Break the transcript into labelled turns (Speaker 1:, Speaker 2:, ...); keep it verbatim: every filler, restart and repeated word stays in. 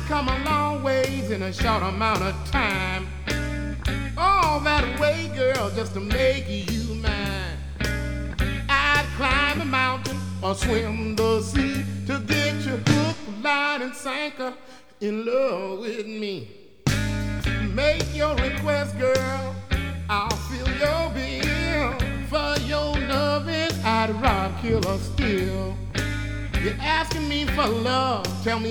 Speaker 1: come a long ways in a short amount of time. All that way, girl, just to make you mine. I'd climb a mountain or swim the sea to get you hook, line, and sinker in love with me. Make your request, girl, I'll fill your bill. For your loving, I'd rob, kill, or steal. You're asking me for love, tell me